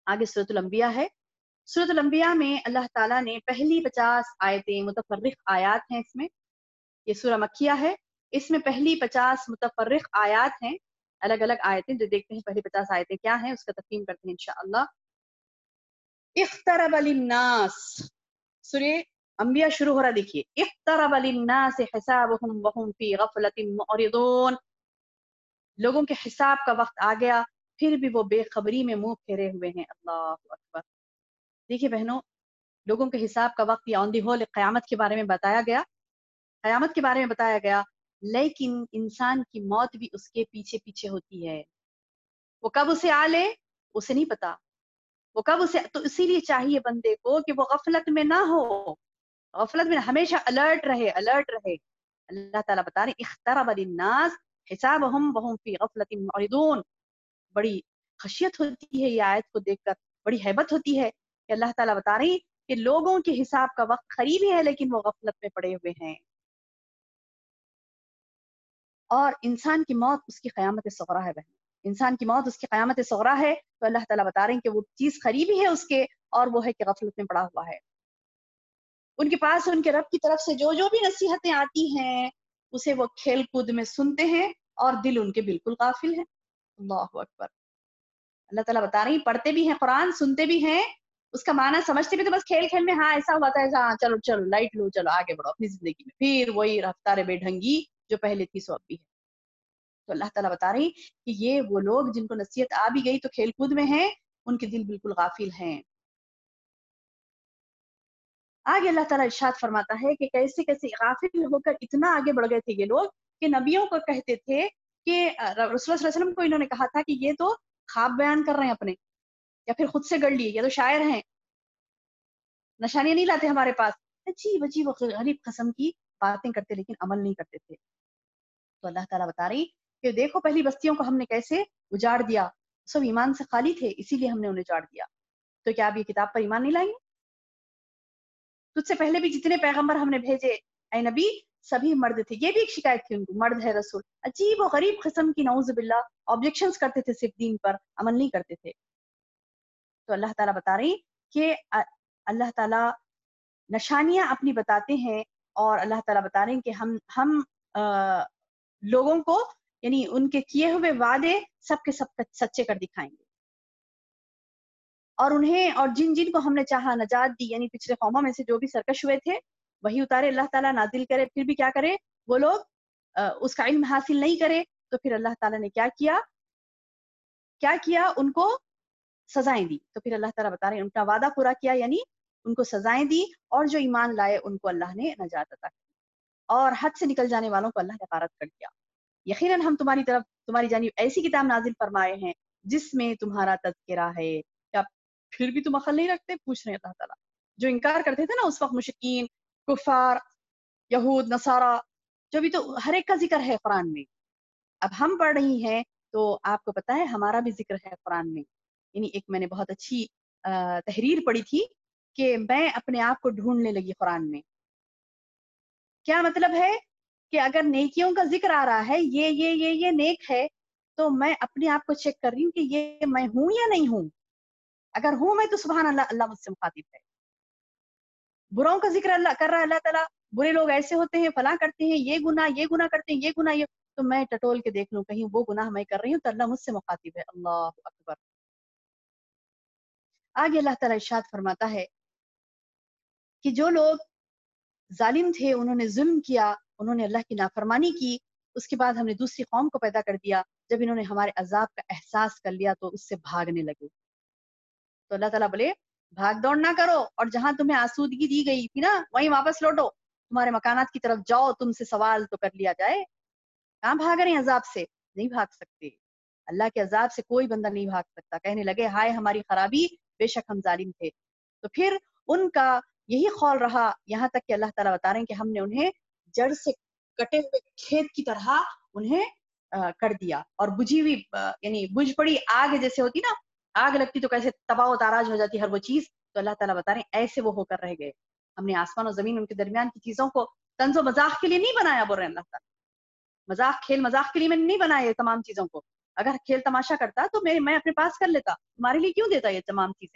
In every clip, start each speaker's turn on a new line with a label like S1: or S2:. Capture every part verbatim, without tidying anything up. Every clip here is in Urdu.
S1: آگے سورۃ الانبیاء ہے. سورۃ الانبیاء میں اللہ تعالیٰ نے پہلی پچاس آیتیں متفرق آیات ہیں. اس میں یہ سورہ مکیہ ہے. اس میں پہلی پچاس متفرق آیات ہیں، الگ الگ آیتیں. جو دیکھتے ہیں پہلی پچاس آیتیں کیا ہیں، اس کا تفہیم کرتے ہیں انشاءاللہ. اقترب للناس، سورہ انبیاء شروع ہو رہا. دیکھیے، اقترب للناس حسابهم وهم فی غفلۃ معرضون. لوگوں کے حساب کا وقت آ گیا، پھر بھی وہ بے خبری میں منہ پھیرے ہوئے ہیں. اللہ اکبر. دیکھیے بہنوں، لوگوں کے حساب کا وقت یا آن دی ہول قیامت کے بارے میں بتایا گیا، قیامت کے بارے میں بتایا گیا، لیکن انسان کی موت بھی اس کے پیچھے پیچھے ہوتی ہے. وہ کب اسے آ لے اسے نہیں پتا، وہ کب اسے. تو اسی لیے چاہیے بندے کو کہ وہ غفلت میں نہ ہو، غفلت میں ہمیشہ الرٹ رہے، الرٹ رہے. اللہ تعالیٰ بتا رہے اقترب للناس حسابهم وهم فی غفلۃ معرضون. بڑی خشیت ہوتی ہے یہ آیت کو دیکھ کر، بڑی ہیبت ہوتی ہے کہ اللہ تعالیٰ بتا رہی کہ لوگوں کے حساب کا وقت قریب ہی ہے لیکن وہ غفلت میں پڑے ہوئے ہیں. اور انسان کی موت اس کی قیامت صغریٰ ہے بہن، انسان کی موت اس کی قیامت صغریٰ ہے. تو اللہ تعالیٰ بتا رہے ہیں کہ وہ چیز قریبی ہے اس کے، اور وہ ہے کہ غفلت میں پڑا ہوا ہے. ان کے پاس ان کے رب کی طرف سے جو جو بھی نصیحتیں آتی ہیں اسے وہ کھیل کود میں سنتے ہیں اور دل ان کے بالکل غافل ہیں. اللہ اکبر. اللہ تعالیٰ بتا رہی ہیں پڑھتے بھی ہیں قرآن، سنتے بھی ہیں، اس کا معنی سمجھتے بھی، تو بس کھیل کھیل میں ہاں ایسا ہوا تھا ایسا، ہاں چلو چلو لائٹ لو، چلو آگے بڑھو اپنی زندگی میں، پھر وہی رفتار بے ڈھنگی جو پہلے تھی سو اب بھی ہے. تو اللہ تعالیٰ بتا رہی کہ یہ وہ لوگ جن کو نصیحت آ بھی گئی تو کھیل کود میں ہیں، ان کے دل بالکل غافل ہیں. آگے اللہ تعالیٰ ارشاد فرماتا ہے کہ کیسے کیسے غافل ہو کر اتنا آگے بڑھ گئے تھے یہ لوگ کہ نبیوں کو کہتے تھے کہ رسول اللہ صلی اللہ علیہ وسلم کو انہوں نے کہا تھا کہ یہ تو خواب بیان کر رہے ہیں اپنے، یا پھر خود سے گڑھ لیے، یا تو شاعر ہیں، نشانیاں نہیں لاتے ہمارے پاس. عجیب عجیب غریب قسم کی باتیں کرتے لیکن عمل نہیں کرتے تھے. تو اللہ تعالیٰ بتا رہی کہ دیکھو پہلی بستیوں کو ہم نے کیسے اجاڑ دیا، سب ایمان سے خالی تھے اسی لیے ہم نے انہیں اجاڑ دیا. تو کیا آپ یہ کتاب پر ایمان نہیں لائیں گے؟ تجھ سے پہلے بھی جتنے پیغمبر ہم نے بھیجے اے نبی سبھی مرد تھے. یہ بھی ایک شکایت تھی ان کو، مرد ہے رسول. عجیب و غریب قسم کی نعوذ باللہ آبجیکشنز کرتے تھے، صرف دین پر عمل نہیں کرتے تھے. تو اللہ تعالیٰ بتا رہی کہ اللہ تعالیٰ نشانیاں اپنی بتاتے ہیں، اور اللہ تعالیٰ بتا رہے ہیں کہ ہم ہم لوگوں کو یعنی ان کے کیے ہوئے وعدے سب کے سب سچے کر دکھائیں گے. اور انہیں اور جن جن کو ہم نے چاہا نجات دی، یعنی پچھلے قوموں میں سے جو بھی سرکش ہوئے تھے وہی اتارے اللہ تعالیٰ، نازل کرے. پھر بھی کیا کرے وہ لوگ اس کا علم حاصل نہیں کرے، تو پھر اللہ تعالیٰ نے کیا کیا کیا کیا ان کو سزائیں دی. تو پھر اللہ تعالیٰ بتا رہے ہیں ان کا وعدہ پورا کیا، یعنی ان کو سزائیں دی، اور جو ایمان لائے ان کو اللہ نے نجات عطا کی، اور حد سے نکل جانے والوں کو اللہ نے غارت کر دیا. یقیناً ہم تمہاری طرف تمہاری جانب ایسی کتاب نازل فرمائے ہیں جس میں تمہارا تذکرہ ہے. کیا پھر بھی تم عقل نہیں رکھتے؟ پوچھ رہے ہیں اللہ تعالیٰ. جو انکار کرتے تھے نا اس وقت مشرکین، کفار، یہود، نصارہ، جو بھی، تو ہر ایک کا ذکر ہے قرآن میں. اب ہم پڑھ رہی ہیں تو آپ کو پتا ہے ہمارا بھی ذکر ہے قرآن میں. یعنی ایک میں نے بہت اچھی تحریر پڑھی تھی کہ میں اپنے آپ کو ڈھونڈنے لگی قرآن میں. کیا مطلب ہے کہ اگر نیکیوں کا ذکر آ رہا ہے، یہ یہ یہ یہ نیک ہے، تو میں اپنے آپ کو چیک کر رہی ہوں کہ یہ میں ہوں یا نہیں ہوں. اگر ہوں میں تو سبحان اللہ، اللہ مجھ سے مخاطب ہے. بروں کا ذکر اللہ کر رہا ہے اللہ تعالیٰ، برے لوگ ایسے ہوتے ہیں، فلاں کرتے ہیں، یہ گناہ یہ گناہ کرتے ہیں، یہ گناہ یہ، تو میں ٹٹول کے دیکھ لوں کہیں وہ گناہ میں کر رہی ہوں تو اللہ مجھ سے مخاطب ہے. اللہ اکبر. آگے اللہ تعالیٰ ارشاد فرماتا ہے کہ جو لوگ ظالم تھے، انہوں نے ظلم کیا، انہوں نے اللہ کی نافرمانی کی، اس کے بعد ہم نے دوسری قوم کو پیدا کر دیا. جب انہوں نے ہمارے عذاب کا احساس کر لیا تو اس سے بھاگنے لگے. تو اللہ تعالیٰ بولے بھاگ دوڑ نہ کرو، اور جہاں تمہیں آسودگی دی گئی تھی نا وہیں واپس لوٹو، تمہارے مکانات کی طرف جاؤ، تم سے سوال تو کر لیا جائے. کہاں بھاگ رہے ہیں عذاب سے؟ نہیں بھاگ سکتے. اللہ کے عذاب سے کوئی بندہ نہیں بھاگ سکتا. کہنے لگے ہائے ہماری خرابی، بے شک ہم ظالم تھے. تو پھر ان کا یہی قول رہا، یہاں تک کہ اللہ تعالیٰ بتا رہے ہیں کہ ہم نے انہیں جڑ سے کٹے ہوئے کھیت کی طرح انہیں کر دیا، اور بجھی ہوئی یعنی بجھ پڑی آگ جیسے ہوتی نا، آگ لگتی تو کیسے تباہ و تاراج ہو جاتی ہر وہ چیز. تو اللہ تعالیٰ بتا رہے ہیں ایسے وہ ہو کر رہ گئے. ہم نے آسمان و زمین ان کے درمیان کی چیزوں کو طنز و مزاح کے لیے نہیں بنایا، بول رہے ہیں اللہ تعالیٰ. مزاح کھیل مزاح کے لیے میں نے نہیں بنایا یہ تمام چیزوں کو، اگر کھیل تماشا کرتا تو میں میں اپنے پاس کر لیتا، تمہارے لیے کیوں دیتا یہ تمام چیزیں؟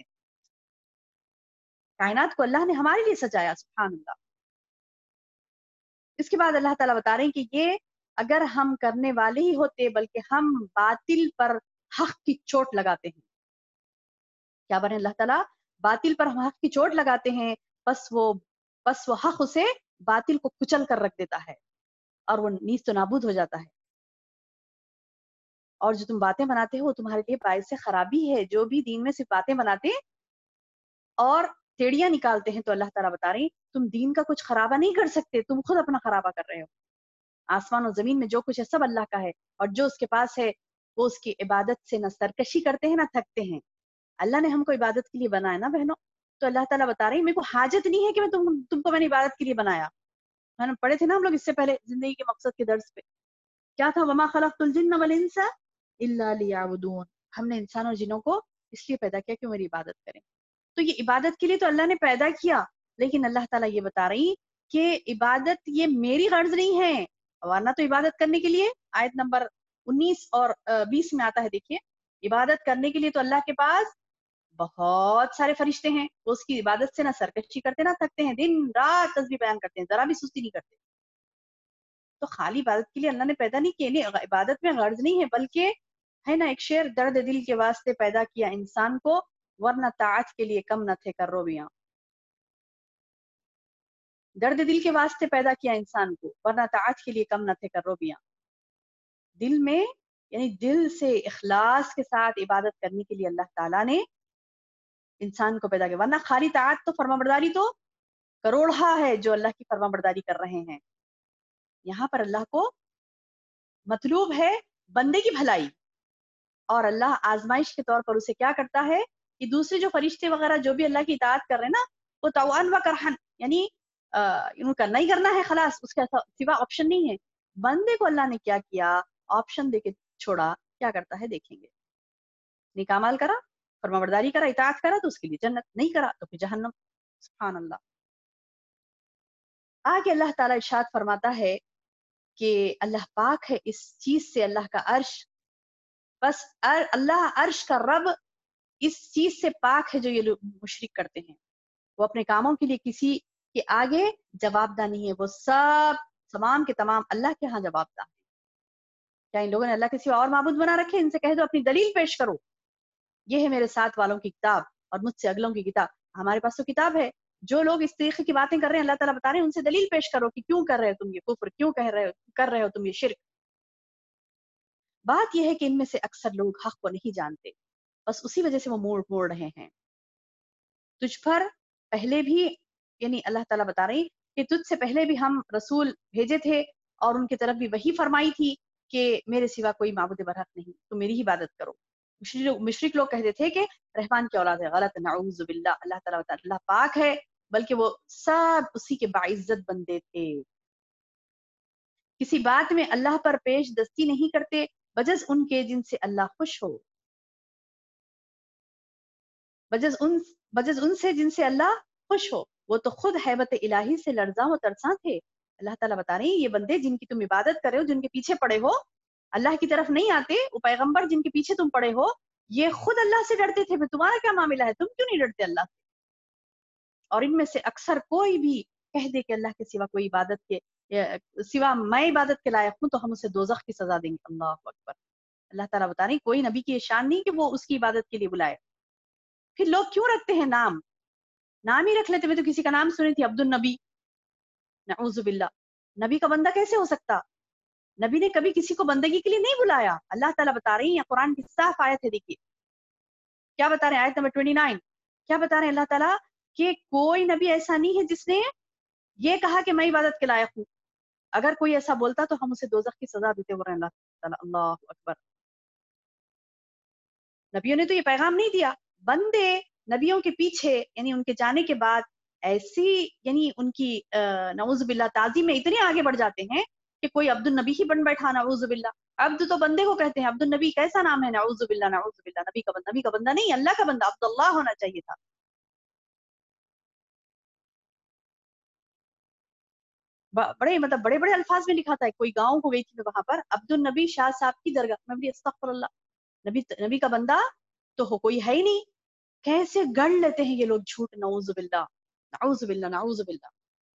S1: کائنات کو اللہ نے ہمارے لیے سجایا، سبحان اللہ۔ اس کے بعد اللہ تعالیٰ بتا رہے ہیں کہ یہ اگر ہم کرنے والے ہی ہوتے بلکہ ہم باطل پر حق کی چوٹ لگاتے ہیں، کیا بنے اللہ تعالیٰ باطل پر ہم حق کی چوٹ لگاتے ہیں، بس وہ بس وہ حق اسے باطل کو کچل کر رکھ دیتا ہے اور وہ نیست و نابود ہو جاتا ہے۔ اور جو تم باتیں بناتے ہو وہ تمہارے لیے باعث خرابی ہے، جو بھی دین میں صرف باتیں بناتے اور ٹیڑیاں نکالتے ہیں، تو اللہ تعالیٰ بتا رہے ہیں تم دین کا کچھ خرابہ نہیں کر سکتے، تم خود اپنا خرابہ کر رہے ہو۔ آسمان و زمین میں جو کچھ ہے سب اللہ کا ہے، اور جو اس کے پاس ہے وہ اس کی عبادت سے نہ سرکشی کرتے ہیں نہ تھکتے ہیں۔ اللہ نے ہم کو عبادت کے لیے بنایا نا بہنوں، تو اللہ تعالیٰ بتا رہے ہیں میرے کو حاجت نہیں ہے کہ میں تم تم کو میں نے عبادت کے لیے بنایا۔ میں نے پڑھے تھے نا ہم لوگ اس سے پہلے زندگی کے مقصد کے درس پہ، کیا تھا؟ وما خلقت الجن والانس الا لیعبدون، ہم نے انسان اور جنوں کو اس لیے پیدا کیا کہ میری عبادت کریں۔ تو یہ عبادت کے لیے تو اللہ نے پیدا کیا، لیکن اللہ تعالیٰ یہ بتا رہی کہ عبادت یہ میری غرض نہیں ہے، ورنہ تو عبادت کرنے کے لیے آیت نمبر انیس اور بیس میں آتا ہے، دیکھیے عبادت کرنے کے لیے تو اللہ کے پاس بہت سارے فرشتے ہیں، وہ اس کی عبادت سے نہ سرکشی کرتے نہ تھکتے ہیں، دن رات تسبیح بیان کرتے ہیں، ذرا بھی سستی نہیں کرتے۔ تو خالی عبادت کے لیے اللہ نے پیدا نہیں کیا، عبادت میں غرض نہیں ہے، بلکہ ہے نا ایک شعر، درد دل کے واسطے پیدا کیا انسان کو، ورنہ طاعت کے لیے کم نہ تھے کروبیاں۔ درد دل کے واسطے پیدا کیا انسان کو، ورنہ طاعت کے لیے کم نہ تھے کروبیاں۔ دل میں یعنی دل سے اخلاص کے ساتھ عبادت کرنے کے لیے اللہ تعالیٰ نے انسان کو پیدا کیا، ورنہ خالی طاعت تو فرما برداری تو کروڑا ہے جو اللہ کی فرما برداری کر رہے ہیں۔ یہاں پر اللہ کو مطلوب ہے بندے کی بھلائی، اور اللہ آزمائش کے طور پر اسے کیا کرتا ہے کہ دوسرے جو فرشتے وغیرہ جو بھی اللہ کی اطاعت کر رہے ہیں نا، وہ طوعاً و کرہن، یعنی انہوں کرنا ہی کرنا ہے، خلاص اس کے سوا آپشن نہیں ہے۔ بندے کو اللہ نے کیا کیا؟ آپشن دے کے چھوڑا، کیا کرتا ہے دیکھیں گے۔ نیک اعمال کرا، فرما برداری کرا، اطاعت کرا تو اس کے لیے جنت، نہیں کرا تو پھر جہنم۔ سبحان اللہ۔ آگے اللہ تعالیٰ ارشاد فرماتا ہے کہ اللہ پاک ہے اس چیز سے، اللہ کا عرش، بس اللہ عرش کا رب اس چیز سے پاک ہے جو یہ لوگ مشرک کرتے ہیں، وہ اپنے کاموں کے لیے کسی کے آگے جواب دہ نہیں ہے، وہ سب تمام کے تمام اللہ کے ہاں جواب دہ ہے۔ کیا ان لوگوں نے اللہ کے سوا اور معبود بنا رکھے؟ ان سے کہہ دو اپنی دلیل پیش کرو، یہ ہے میرے ساتھ والوں کی کتاب اور مجھ سے اگلوں کی کتاب۔ ہمارے پاس تو کتاب ہے، جو لوگ اس طریقے کی باتیں کر رہے ہیں اللہ تعالیٰ بتا رہے ہیں ان سے دلیل پیش کرو کہ کیوں کر رہے ہو تم یہ کفر، کیوں کہہ رہے ہو کر رہے ہو تم یہ شرک۔ بات یہ ہے کہ ان میں سے اکثر لوگ حق کو نہیں جانتے، بس اسی وجہ سے وہ موڑ موڑ رہے ہیں۔ تجھ پر پہلے بھی یعنی اللہ تعالیٰ بتا رہے ہیں کہ تجھ سے پہلے بھی ہم رسول بھیجے تھے اور ان کی طرف بھی وہی فرمائی تھی کہ میرے سوا کوئی معبود برحق نہیں، تو میری ہی عبادت کرو۔ مشرک لوگ کہتے تھے کہ رحمان کی اولاد ہے، غلط، نعوذ باللہ۔ اللہ تعالیٰ بتا اللہ پاک ہے، بلکہ وہ سب اسی کے باعزت بندے تھے، کسی بات میں اللہ پر پیش دستی نہیں کرتے بجز ان کے جن سے اللہ خوش ہو، بجز ان بجز ان سے جن سے اللہ خوش ہو، وہ تو خود ہیبت الہی سے لرزاں و ترساں تھے۔ اللہ تعالیٰ بتا رہے ہیں یہ بندے جن کی تم عبادت کرے ہو، جن کے پیچھے پڑے ہو، اللہ کی طرف نہیں آتے، وہ پیغمبر جن کے پیچھے تم پڑے ہو، یہ خود اللہ سے ڈرتے تھے، پھر تمہارا کیا معاملہ ہے؟ تم کیوں نہیں ڈرتے اللہ سے؟ اور ان میں سے اکثر کوئی بھی کہہ دے کہ اللہ کے سوا کوئی عبادت کے سوا میں عبادت کے لائق ہوں تو ہم اسے دوزخ کی سزا دیں گے۔ اللہ اکبر۔ اللہ تعالیٰ بتا رہے ہیں کوئی نبی کی یہ شان نہیں کہ وہ اس کی عبادت کے لیے بلائے۔ پھر لوگ کیوں رکھتے ہیں نام؟ نام ہی رکھ لیتے، میں تو کسی کا نام سنی تھی عبد النبی، نعوذ باللہ۔ نبی کا بندہ کیسے ہو سکتا؟ نبی نے کبھی کسی کو بندگی کے لیے نہیں بلایا۔ اللہ تعالیٰ بتا رہی ہیں، قرآن کی صاف آیت ہے، دیکھیے کیا بتا رہے ہیں، آیت نمبر انیس، کیا بتا رہے ہیں اللہ تعالیٰ کہ کوئی نبی ایسا نہیں ہے جس نے یہ کہا کہ میں عبادت کے لائق ہوں، اگر کوئی ایسا بولتا تو ہم اسے دوزخ کی سزا دیتے ہوئے اللہ تعالیٰ۔ اللہ اکبر۔ نبیوں نے تو یہ پیغام نہیں دیا، بندے نبیوں کے پیچھے یعنی ان کے جانے کے بعد ایسی یعنی ان کی نعوذ باللہ تعظیم میں اتنے آگے بڑھ جاتے ہیں کہ کوئی عبد النبی ہی بن بیٹھا، نعوذ باللہ۔ عبد تو بندے کو کہتے ہیں، عبد النبی کیسا نام ہے؟ نعوذ باللہ، نعوذ باللہ۔ نبی کا بندہ، نبی کا بندہ نہیں، اللہ کا بندہ، عبد اللہ ہونا چاہیے تھا۔ बड़े मतलब बड़े बड़े अल्फाज में लिखा था। कोई गांव को गई थी मैं, वहां पर अब्दुल नबी शाह साहब की दरगाह में भी अस्तगफिरुल्लाह, नबी नबी का बंदा तो हो कोई है ही नहीं, कैसे गढ़ लेते हैं ये लोग झूठ, नाउजुबिल्लाह नाउजुबिल्लाह नाउजुबिल्लाह।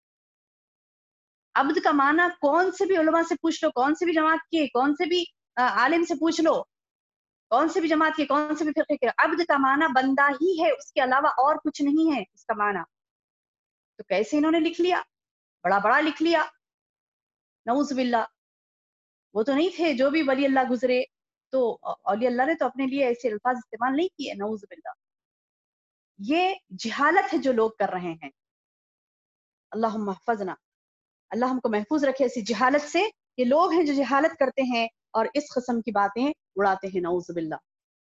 S1: अब्द का माना कौन से भी उलमा से पूछ लो, कौन से भी जमात के, कौन से भी आलिम से पूछ लो, कौन से भी जमात के, कौन से भी फिरके के, अब्द का माना बंदा ही है, उसके अलावा और कुछ नहीं है उसका माना। तो कैसे इन्होंने लिख लिया, बड़ा बड़ा लिख लिया, नऊजुबिल्लाह। वो तो नहीं थे जो भी वली अल्लाह गुजरे, तो औली अल्लाह ने तो अपने लिए ऐसे अल्फाज इस्तेमाल नहीं किए, नऊजुबिल्लाह। ये जिहालत है जो लोग कर रहे हैं। अल्लाहुम्मा हफ़ज़ना, अल्लाह हमको महफूज रखे ऐसी जिहालत से। ये लोग हैं जो जिहालत करते हैं और इस किस्म की बातें उड़ाते हैं, नऊजुबिल्लाह।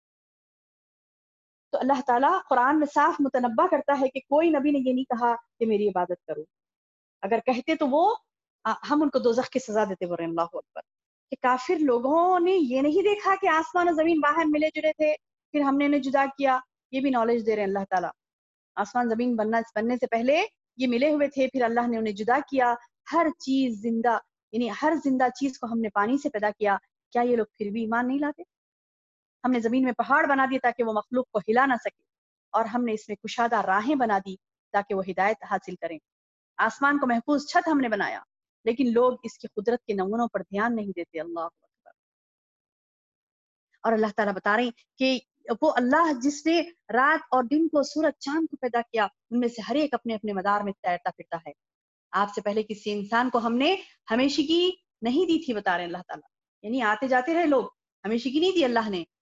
S1: तो अल्लाह ताला कुरान में साफ मुतनब्बा करता है कि कोई नबी ने ये नहीं कहा कि मेरी इबादत करो। अगर कहते तो वो आ, हम उनको दोज़ख की सजा देते। बोल रहे हैं अल्लाहु अकबर। कि काफिर लोगों ने ये नहीं देखा कि आसमान और जमीन बाहर मिले जुले थे, फिर हमने इन्हें जुदा किया। ये भी नॉलेज दे रहे हैं अल्लाह ताला। आसमान जमीन बनना बनने से पहले ये मिले हुए थे, फिर अल्लाह ने उन्हें जुदा किया। हर चीज जिंदा, यानी हर जिंदा चीज को हमने पानी से पैदा किया। क्या ये लोग फिर भी ईमान नहीं लाते? हमने जमीन में पहाड़ बना दिए ताकि वो मखलूक को हिला ना सके, और हमने इसमें कुशादा राहें बना दी ताकि वो हिदायत हासिल करें। आसमान को महफूज छत हमने बनाया, लेकिन लोग इसकी कुदरत के नमूनों पर ध्यान नहीं देते। अल्लाह अकबर। और अल्लाह ताला बता रहे हैं कि वो अल्लाह जिसने रात और दिन को, सूरज चांद को पैदा किया, उनमें से हर एक अपने अपने मदार में तैरता फिरता है। आपसे पहले किसी इंसान को हमने हमेशगी नहीं दी थी, बता रहे हैं अल्लाह ताला। यानी आते जाते रहे लोग, हमेशगी नहीं दी अल्लाह ने।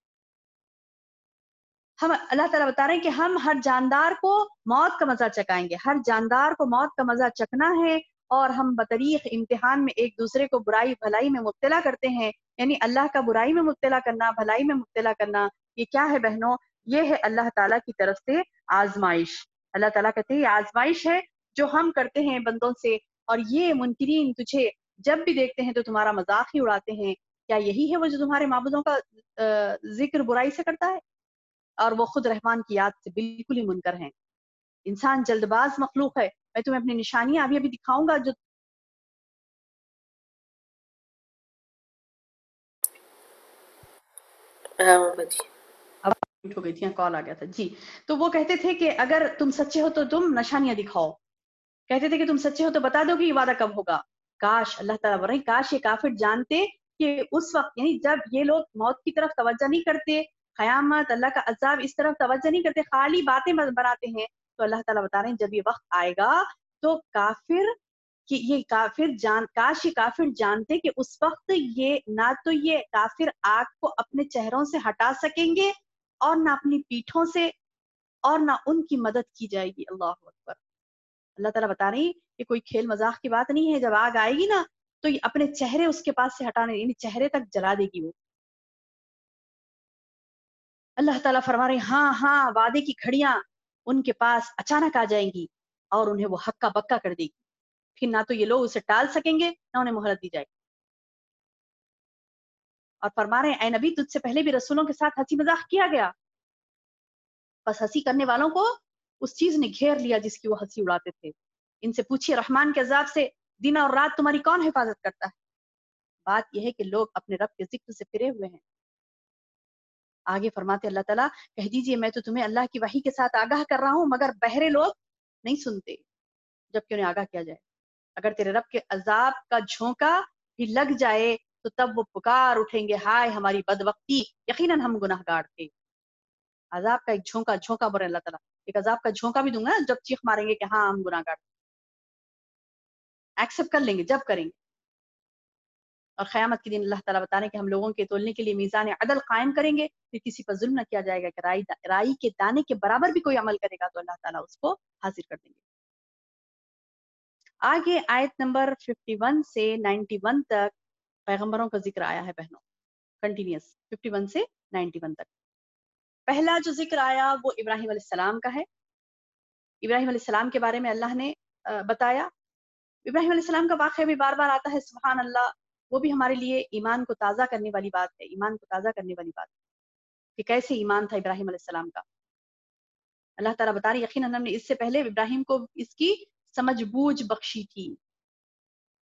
S1: हम अल्लाह ताला बता रहे हैं कि हम हर जानदार को मौत का मजा चखाएंगे, हर जानदार को मौत का मजा चखना है। और हम बतरीख इम्तिहान में एक दूसरे को बुराई भलाई में मुब्तला करते हैं। यानी अल्लाह का बुराई में मुब्तला करना, भलाई में मुब्तला करना, ये क्या है बहनों? ये है अल्लाह ताला की तरफ से आजमाइश। अल्लाह ताला कहते हैं ये आजमाइश है जो हम करते हैं बंदों से। और ये मुनकिरीन तुझे जब भी देखते हैं तो तुम्हारा मजाक ही उड़ाते हैं। क्या यही है वो जो तुम्हारे माबूदों का जिक्र बुराई से करता है? और वो खुद रहमान की याद से बिल्कुल ही मुनकर हैं। इंसान जल्दबाज मखलूक है। मैं तुम्हें अपनी निशानियां अभी अभी दिखाऊंगा जो अब हो गई थी, कॉल आ गया था जी। तो वो कहते थे कि अगर तुम सच्चे हो तो तुम निशानियां दिखाओ। कहते थे कि तुम सच्चे हो तो बता दो कि ये वादा कब होगा। काश, अल्लाह ताला बोल रहे हैं, काश ये काफिर जानते कि उस वक्त, यानी जब ये लोग मौत की तरफ तवज्जो नहीं करते, कयामत, अल्लाह का अजाब, इस तरफ तवज्जो नहीं करते, खाली बातें बनाते हैं। तो अल्लाह ताला बता रहे हैं जब ये वक्त आएगा तो काफिर कि ये काफिर जान काश ये काफिर जानते कि उस वक्त ये ना तो ये काफिर आग को अपने चेहरों से हटा सकेंगे और ना अपनी पीठों से, और ना उनकी मदद की जाएगी। अल्लाह अकबर। अल्लाह ताला बता रही कि कोई खेल मजाक की बात नहीं है। जब आग आएगी ना तो ये अपने चेहरे उसके पास से हटाने, यानी चेहरे तक जला देगी वो। अल्लाह ताला फरमा रहे हाँ हाँ, वादे की घड़ियां उनके पास अचानक आ जाएंगी और उन्हें वो हक्का बक्का कर देगी। फिर ना तो ये लोग उसे टाल सकेंगे, ना उन्हें मोहलत दी जाएगी। और फरमा रहे हैं ऐ नबी, तुझसे पहले भी रसूलों के साथ हंसी मजाक किया गया, बस हंसी करने वालों को उस चीज ने घेर लिया जिसकी वो हंसी उड़ाते थे। इनसे पूछिए रहमान के अजाब से दिन और रात तुम्हारी कौन हिफाजत करता है? बात यह है कि लोग अपने रब के जिक्र से फिरे हुए हैं। आगे फरमाते अल्लाह ताला, कह दीजिए मैं तो तुम्हें अल्लाह की वही के साथ आगाह कर रहा हूं, मगर बहरे लोग नहीं सुनते जबकि उन्हें आगाह किया जाए। अगर तेरे रब के अजाब का झोंका भी लग जाए तो तब वो पुकार उठेंगे, हाय हमारी बदबख्ती, यकीनन हम गुनाहगार थे। अजाब का एक झोंका, झोंका बोले अल्लाह ताला, एक अजाब का झोंका भी दूंगा जब चीख मारेंगे कि हाँ हम गुनाहगार, एक्सेप्ट कर लेंगे जब करेंगे। और क़यामत के दिन अल्लाह ताला बता रहे हैं कि हम लोगों के तोलने के लिए मीज़ान अदल कायम करेंगे, फिर किसी पर जुल्म न किया जाएगा कि राई राई के दाने के बराबर भी कोई अमल करेगा तो अल्लाह ताला उसको हाजिर कर देंगे। आगे आयत नंबर इक्यावन से इक्यानवे तक पैगंबरों का जिक्र आया है बहनों, कंटिन्यूस इक्यावन से इक्यानवे तक। पहला जो जिक्र आया वो इब्राहिम अलैहिस्सलाम का है। इब्राहिम अलैहिस्सलाम के बारे में अल्लाह ने बताया। इब्राहिम अलैहिस्सलाम का वाक़या भी बार बार आता है, सुभान अल्लाह। वो भी हमारे लिए ईमान को ताज़ा करने वाली बात है, ईमान को ताज़ा करने वाली बात कि कैसे ईमान था इब्राहिम अलैहिस्सलाम का। अल्लाह ताला बता रहे यकीनन हमने इससे पहले इब्राहिम को इसकी समझ बूझ बख्शी थी।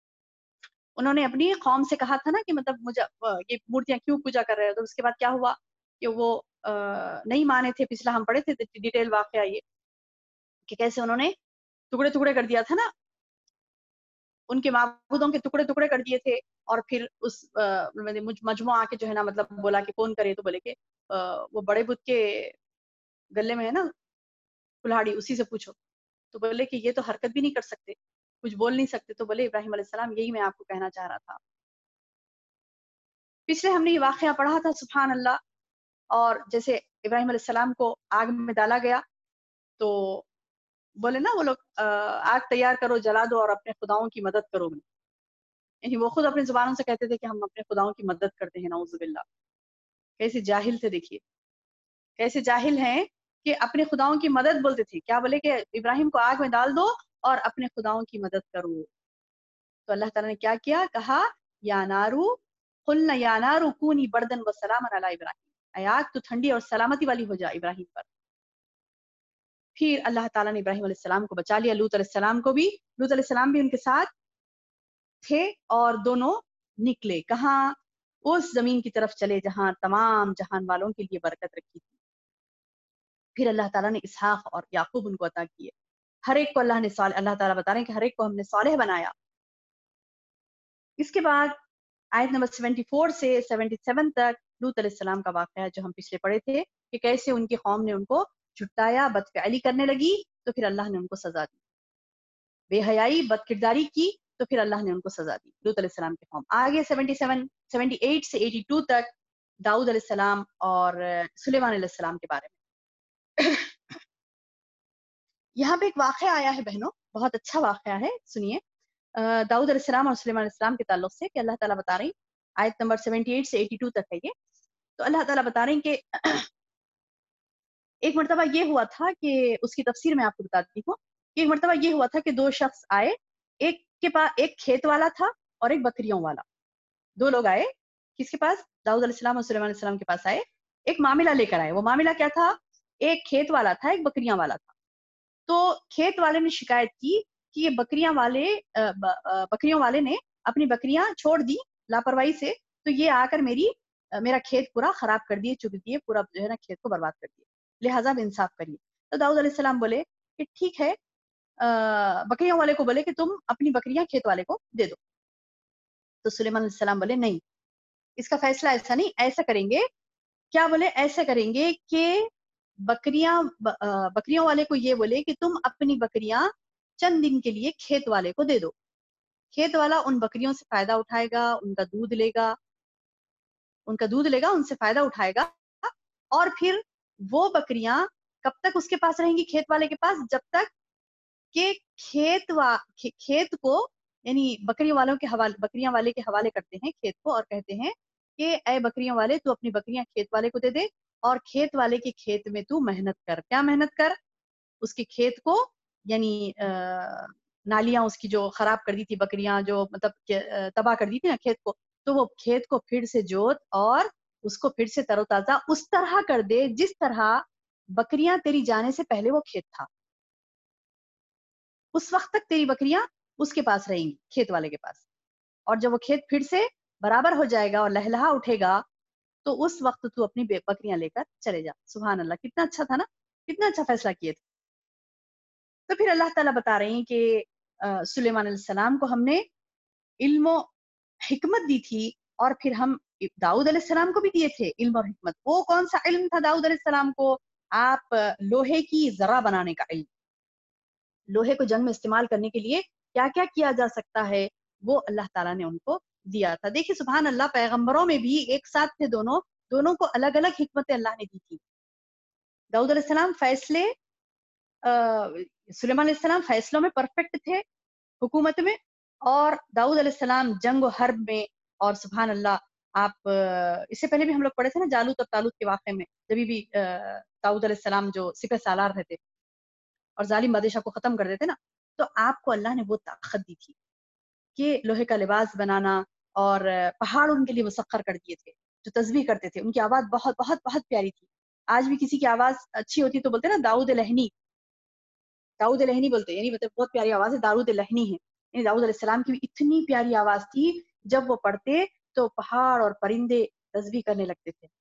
S1: انہوں نے اپنی قوم سے کہا تھا نا کہ مطلب مجھے یہ مورتیاں کیوں پوجا کر رہے ہو، تو اس کے بعد کیا ہوا کہ وہ نہیں مانے تھے. پچھلا ہم پڑھے تھے ڈیٹیل واقعہ یہ کہ کیسے انہوں نے ٹکڑے ٹکڑے کر دیا تھا نا، ان کے معبودوں کے ٹکڑے ٹکڑے کر دیے تھے. اور پھر اس مجموعہ آ کے جو ہے نا مطلب بولا کہ کون کرے، تو بولے کہ وہ بڑے بت کے گلے میں ہے نا کلہاڑی، اسی سے پوچھو. تو بولے کہ یہ تو حرکت بھی نہیں کر سکتے، کچھ بول نہیں سکتے. تو بولے ابراہیم علیہ السلام یہی میں آپ کو کہنا چاہ رہا تھا. پچھلے ہم نے یہ واقعہ پڑھا تھا سبحان اللہ. اور جیسے ابراہیم علیہ السلام کو آگ میں ڈالا گیا تو بولے نا وہ لوگ آگ تیار کرو، جلا دو اور اپنے خداؤں کی مدد کرو. یعنی وہ خود اپنی زبانوں سے کہتے تھے کہ ہم اپنے خداؤں کی مدد کرتے ہیں. نعوذ باللہ، کیسے جاہل تھے. دیکھیے کیسے جاہل ہیں کہ اپنے خداؤں کی مدد بولتے تھے. کیا بولے کہ ابراہیم کو آگ میں ڈال دو اور اپنے خداؤں کی مدد کرو. تو اللہ تعالیٰ نے کیا کیا، کہا یا نارو قلنا یا نارو کونی بردن و سلاما علی ابراہیم، اے آگ تو ٹھنڈی اور سلامتی والی ہو جا ابراہیم پر. پھر اللہ تعالیٰ نے ابراہیم علیہ السلام کو بچا لیا. لوط علیہ السلام کو بھی، لوط علیہ السلام بھی ان کے ساتھ تھے اور دونوں نکلے کہاں، اس زمین کی طرف چلے جہاں تمام جہان والوں کے لیے برکت رکھی تھی. پھر اللہ تعالیٰ نے اسحاق اور یعقوب ان کو عطا کیے. ہر ایک کو اللہ نے صالح، اللہ تعالیٰ بتا رہے ہیں کہ ہر ایک کو ہم نے صالح بنایا. اس کے بعد آیت نمبر چوہتر سے سیون تک لوط علیہ السلام کا واقعہ جو ہم پچھلے پڑھے تھے کہ کیسے ان کی قوم نے ان کو جھٹایا، بدفعلی کرنے لگی تو پھر اللہ نے ان کو سزا دی. بے حیائی، بد کرداری کی تو پھر اللہ نے ان کو سزا دی. لوط علیہ السلام کی قوم. آگے سیونٹی سیون سیونٹی ایٹ سے ایٹی ٹو تک داؤد علیہ السلام اور سلیمان علیہ السلام کے بارے میں. یہاں پہ ایک واقعہ آیا ہے بہنوں، بہت اچھا واقعہ ہے، سنیے. داؤد علیہ السلام اور سلیمان علیہ السلام کے تعلق سے کہ اللہ تعالیٰ بتا رہی، آیت نمبر سیونٹی ایٹ سے ایٹی ٹو تک ہے یہ. تو اللہ تعالیٰ بتا رہے ہیں کہ ایک مرتبہ یہ ہوا تھا کہ اس کی تفسیر میں آپ کو بتاتی ہوں کہ ایک مرتبہ یہ ہوا تھا کہ دو شخص آئے، ایک کے پاس ایک کھیت والا تھا اور ایک بکریوں والا. دو لوگ آئے کس کے پاس، داؤد علیہ السلام اور سلیمان علیہ السلام کے پاس آئے، ایک معاملہ لے کر آئے. وہ معاملہ کیا تھا، ایک کھیت والا تھا، ایک بکریاں والا تھا. تو کھیت والے نے شکایت کی کہ یہ بکریاں والے بکریوں والے نے اپنی بکریاں چھوڑ دی لاپرواہی سے، تو یہ آ کر میری میرا کھیت پورا خراب کر دیے، چگ دیے، پورا جو ہے نا کھیت کو برباد کر دیے، لہٰذا انصاف کریے. تو داؤد علیہ السلام بولے کہ ٹھیک ہے، بکریوں والے کو بولے کہ تم اپنی بکریاں کھیت والے کو دے دو. تو سلیمان علیہ السلام بولے نہیں، اس کا فیصلہ ایسا نہیں، ایسا کریں گے. کیا بولے، ایسا کریں گے کہ بکریاں بکریوں والے کو یہ بولے کہ تم اپنی بکریاں چند دن کے لیے کھیت والے کو دے دو. کھیت والا ان بکریوں سے فائدہ اٹھائے گا، ان کا دودھ لے گا ان کا دودھ لے گا ان سے فائدہ اٹھائے گا. اور پھر وہ بکریاں کب تک اس کے پاس رہیں گی، کھیت والے کے پاس، جب تک کہ کھیت وا کھیت کو یعنی بکریوں والوں کے حوالے بکریاں والے کے حوالے کرتے ہیں کھیت کو اور کہتے ہیں کہ اے بکریوں والے تو اپنی بکریاں کھیت والے کو دے دے اور کھیت والے کے کھیت میں تو محنت کر. کیا محنت کر، اس کے کھیت کو یعنی نالیاں اس کی جو خراب کر دی تھی بکریاں، جو مطلب تباہ کر دی تھی نا کھیت کو، تو وہ کھیت کو پھر سے جوت اور اس کو پھر سے تر و تازہ اس طرح کر دے جس طرح بکریاں تیری جانے سے پہلے وہ کھیت تھا. اس وقت تک تیری بکریاں اس کے پاس رہیں گی، کھیت والے کے پاس. اور جب وہ کھیت پھر سے برابر ہو جائے گا اور لہلہا اٹھے گا تو اس وقت تو اپنی بکریاں لے کر چلے جا. سبحان اللہ، کتنا اچھا تھا نا، کتنا اچھا فیصلہ کیے تھے. تو پھر اللہ تعالیٰ بتا رہے ہیں کہ سلیمان علیہ السلام کو ہم نے علم و حکمت دی تھی اور پھر ہم داؤد علیہ السلام کو بھی دیے تھے علم اور حکمت. وہ کون سا علم تھا داؤد علیہ السلام کو، آپ لوہے کی ذرہ بنانے کا علم، لوہے کو جنگ میں استعمال کرنے کے لیے کیا کیا کیا جا سکتا ہے وہ اللہ تعالیٰ نے ان کو دیا تھا. دیکھیے سبحان اللہ، پیغمبروں میں بھی ایک ساتھ تھے دونوں دونوں کو الگ الگ حکمتیں اللہ نے دی تھی. داؤد علیہ السلام فیصلے سلیمان علیہ السلام فیصلوں میں پرفیکٹ تھے حکومت میں، اور داؤد علیہ السلام جنگ و حرب میں. اور سبحان اللہ، آپ اس سے پہلے بھی ہم لوگ پڑھے تھے نا جالوت اور طالوت کے واقعے میں، جبھی بھی داؤد علیہ السلام جو سپہ سالار رہتے اور ظالم بادشاہ کو ختم کر دیتے نا، تو آپ کو اللہ نے وہ طاقت دی تھی کہ لوہے کا لباس بنانا، اور پہاڑ ان کے لیے مسخر کر دیے تھے جو تسبیح کرتے تھے. ان کی آواز بہت بہت بہت پیاری تھی. آج بھی کسی کی آواز اچھی ہوتی تو بولتے نا داؤد لہنی، داؤد لہنی بولتے، یعنی مطلب بہت پیاری آواز ہے، داؤد لہنی ہے. یعنی داؤد علیہ السلام کی بھی اتنی پیاری آواز تھی جب وہ پڑھتے تو پہاڑ اور پرندے تسبیح کرنے لگتے تھے.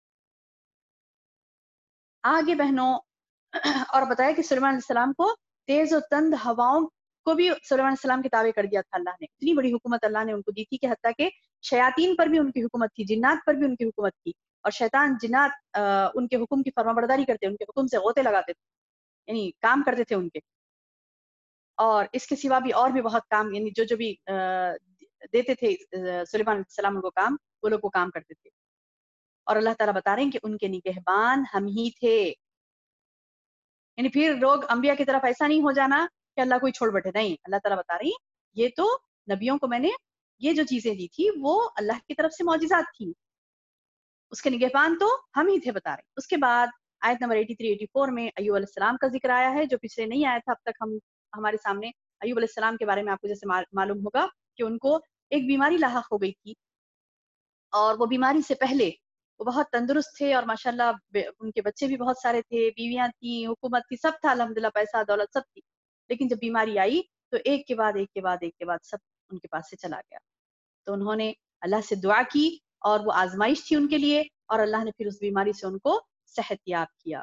S1: آگے بہنوں اور بتایا کہ سلیمان علیہ السلام کو تیز و تند ہواؤں کو بھی سلیمان علیہ السلام کے تابع کر دیا تھا اللہ نے. اتنی بڑی حکومت اللہ نے ان کو دی تھی کہ حتیٰ کہ شیاطین پر بھی ان کی حکومت تھی، جنات پر بھی ان کی حکومت تھی، اور شیطان جنات ان کے حکم کی فرمانبرداری کرتے، ان کے حکم سے غوطے لگاتے تھے، یعنی کام کرتے تھے ان کے. اور اس کے سوا بھی اور بھی بہت کام، یعنی جو جو بھی دیتے تھے سلیمان علیہ السلام ان کو کام، وہ لوگ وہ کام کرتے تھے. اور اللہ تعالیٰ بتا رہے ہیں کہ ان کے نگہبان ہم ہی تھے. یعنی پھر لوگ انبیاء کی طرف ایسا نہیں ہو جانا کہ اللہ کوئی چھوڑ بیٹھے، نہیں، اللہ تعالیٰ بتا رہی یہ تو نبیوں کو میں نے یہ جو چیزیں دی تھی وہ اللہ کی طرف سے معجزات تھی، اس کے نگہبان تو ہم ہی تھے، بتا رہے. اس کے بعد آیت نمبر تیراسی چوراسی میں ایوب علیہ السلام کا ذکر آیا ہے، جو پچھلے نہیں آیا تھا اب تک ہم ہمارے سامنے. ایوب علیہ السلام کے بارے میں آپ کو جیسے معلوم ہوگا کہ ان کو ایک بیماری لاحق ہو گئی تھی، اور وہ بیماری سے پہلے وہ بہت تندرست تھے، اور ماشاءاللہ ان کے بچے بھی بہت سارے تھے، بیویاں تھیں، حکومت تھی، سب تھا الحمدللہ، پیسہ دولت سب تھی. لیکن جب بیماری آئی تو ایک کے بعد ایک کے بعد ایک کے بعد سب ان کے پاس سے چلا گیا. تو انہوں نے اللہ سے دعا کی، اور وہ آزمائش تھی ان کے لیے، اور اللہ نے پھر اس بیماری سے ان کو صحت یاب کیا.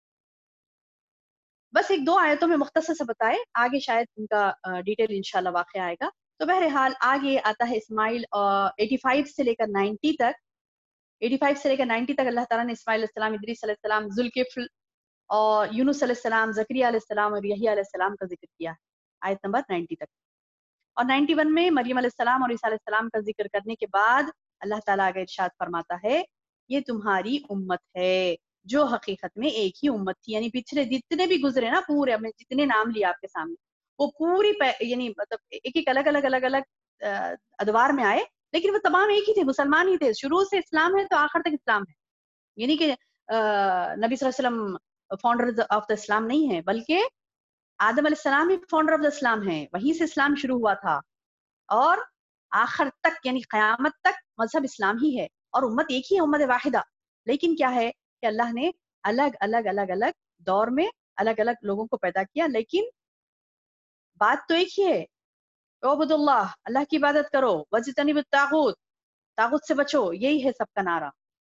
S1: بس ایک دو آیتوں میں مختصر سے بتائے، آگے شاید ان کا ڈیٹیل انشاءاللہ واقعہ آئے گا. تو بہرحال آگے آتا ہے اسماعیل پچاسی سے لے کر نوے تک. پچاسی سے لے کر نوے تک اللہ تعالیٰ نے اسماعیل علیہ السلام، ادریس علیہ السلام، ذوالکفل اور یونس علیہ السلام، زکریا علیہ السلام اور یحییٰ علیہ السلام کا ذکر کیا ہے آیت نمبر نوے تک. اور اکیانوے میں مریم علیہ السلام اور عیسیٰ علیہ السلام کا ذکر کرنے کے بعد اللہ تعالیٰ آگے ارشاد فرماتا ہے یہ تمہاری امت ہے جو حقیقت میں ایک ہی امت تھی. یعنی پچھلے جتنے بھی گزرے نا پورے، ہم نے جتنے نام لیا آپ کے سامنے، وہ پوری یعنی مطلب ایک ایک الگ الگ الگ الگ ادوار میں آئے، لیکن وہ تمام ایک ہی تھے، مسلمان ہی تھے. شروع سے اسلام ہے تو آخر تک اسلام ہے. یعنی کہ نبی صلی اللہ علیہ وسلم فاؤنڈر آف دا اسلام نہیں ہے، بلکہ آدم علیہ السلام ہی فاؤنڈر آف دا اسلام ہے، وہیں سے اسلام شروع ہوا تھا، اور آخر تک یعنی قیامت تک مذہب اسلام ہی ہے، اور امت ایک ہی ہے، امت واحدہ. لیکن کیا ہے کہ اللہ نے الگ الگ الگ الگ دور میں الگ الگ لوگوں کو پیدا کیا، لیکن بات تو ایک ہی ہے، عبد اللہ، اللہ کی عبادت کرو، وجتنب الطاغوت، طاغوت سے بچو، یہی ہے سب کا نعرہ.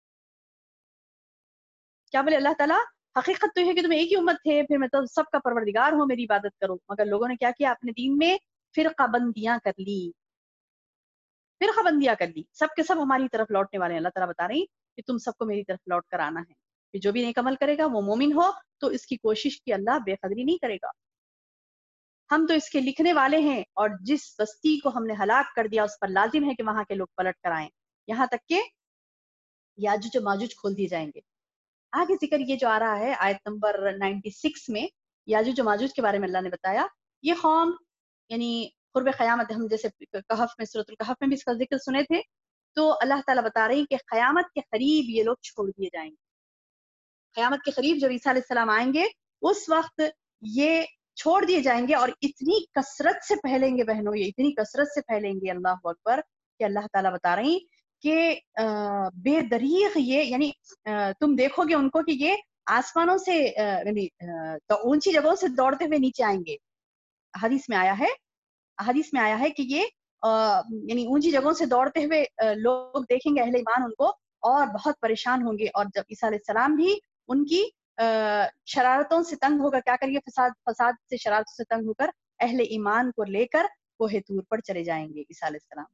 S1: کیا بولے اللہ تعالیٰ؟ حقیقت تو یہ ہے کہ تم ایک ہی امت تھے، پھر میں تو سب کا پروردگار ہوں، میری عبادت کرو. مگر لوگوں نے کیا کیا؟ اپنے دین میں فرقہ بندیاں کر لی، فرقہ بندیاں کر لی. سب کے سب ہماری طرف لوٹنے والے ہیں. اللہ تعالیٰ بتا رہی کہ تم سب کو میری طرف لوٹ کر آنا ہے، کہ جو بھی نیک عمل کرے گا وہ مومن ہو تو اس کی کوشش کی اللہ بے قدری نہیں کرے گا. ہم تو اس کے لکھنے والے ہیں، اور جس بستی کو ہم نے ہلاک کر دیا اس پر لازم ہے کہ وہاں کے لوگ پلٹ کر آئیں، یہاں تک کہ یاجوج و ماجوج کھول دیے جائیں گے. آگے ذکر یہ جو آ رہا ہے آیت نمبر چھیانوے میں، یاجوج و ماجوج کے بارے میں اللہ نے بتایا. یہ قوم یعنی قرب قیامت، ہم جیسے کہف میں سورۃ الکہف میں بھی اس کا ذکر سنے تھے، تو اللہ تعالیٰ بتا رہی کہ قیامت کے قریب یہ لوگ چھوڑ دیے جائیں گے. قیامت کے قریب جب عیسیٰ علیہ السلام آئیں گے اس وقت یہ چھوڑ دیے جائیں گے، اور اتنی کثرت سے پھیلیں گے بہنوں، یہ اتنی کثرت سے پھیلیں گے، اللہ اکبر، کہ اللہ تعالیٰ بتا رہی کہ بے دریغ یہ یعنی تم دیکھو گے ان کو کہ یہ آسمانوں سے یعنی اونچی جگہوں سے دوڑتے ہوئے نیچے آئیں گے. حدیث میں آیا ہے حدیث میں آیا ہے کہ یہ یعنی اونچی جگہوں سے دوڑتے ہوئے لوگ دیکھیں گے اہل ایمان ان کو، اور بہت پریشان ہوں گے. اور جب عیسیٰ علیہ السلام بھی ان کی شرارتوں سے تنگ ہوگا، کیا کریے فساد فساد سے شرارتوں سے تنگ ہو کر اہل ایمان کو لے کر کوہ طور پر چلے جائیں گے عیسیٰ علیہ السلام.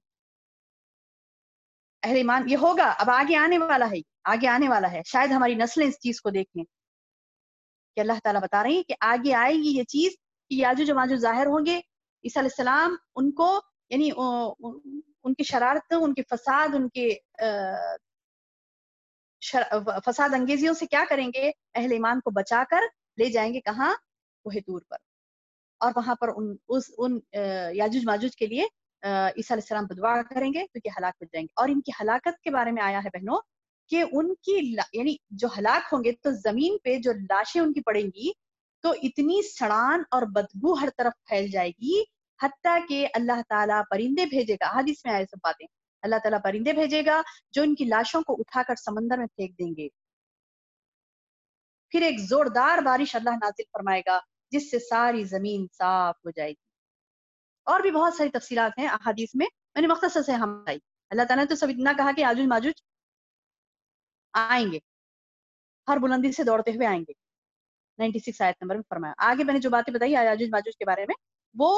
S1: اہل ایمان یہ ہوگا، اب آگے آنے والا ہے، آگے آنے والا ہے. شاید ہماری نسلیں اس چیز کو دیکھیں کہ اللہ تعالیٰ بتا رہی ہیں کہ آگے آئے گی یہ چیز کہ یاجوج و ماجوج ظاہر ہوں گے. عیسیٰ علیہ السلام ان کو یعنی ان کی شرارت، ان کے فساد، ان کے فساد انگیزیوں سے کیا کریں گے؟ اہل ایمان کو بچا کر لے جائیں گے کہاں؟ کوہ طور پر. اور وہاں پر ان اس ان یاجوج ماجوج کے لیے عیسیٰ علیہ السلام دعا کریں گے تو یہ ہلاک ہو جائیں گے. اور ان کی ہلاکت کے بارے میں آیا ہے بہنوں کہ ان کی یعنی جو ہلاک ہوں گے تو زمین پہ جو لاشیں ان کی پڑیں گی تو اتنی سڑان اور بدبو ہر طرف پھیل جائے گی، حتیٰ کہ اللہ تعالیٰ پرندے بھیجے گا. حدیث میں آئے سب باتیں، اللہ تعالیٰ پرندے بھیجے گا جو ان کی لاشوں کو اٹھا کر سمندر میں پھینک دیں گے. پھر ایک زوردار بارش اللہ نازل فرمائے گا جس سے ساری زمین صاف ہو جائے گی. اور بھی بہت ساری تفصیلات ہیں احادیث میں، میں نے مختصر سے ہم بتائی. اللہ تعالیٰ نے تو سب اتنا کہا کہ یاجوج ماجوج آئیں گے، ہر بلندی سے دوڑتے ہوئے آئیں گے، نائنٹی سکس آیت نمبر میں فرمایا. آگے میں نے جو باتیں بتائی یاجوج ماجوج کے بارے میں، وہ